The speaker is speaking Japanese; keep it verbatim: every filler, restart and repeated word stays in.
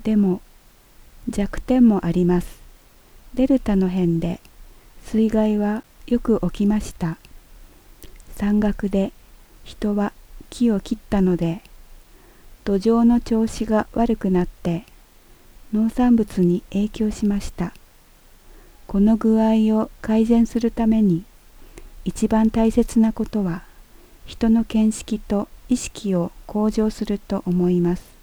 でも弱点もあります。デルタの辺で水害はよく起きました。山岳で人は木を切ったので、土壌の調子が悪くなって農産物に影響しました。この具合を改善するために一番大切なことは人の見識と意識を向上すると思います。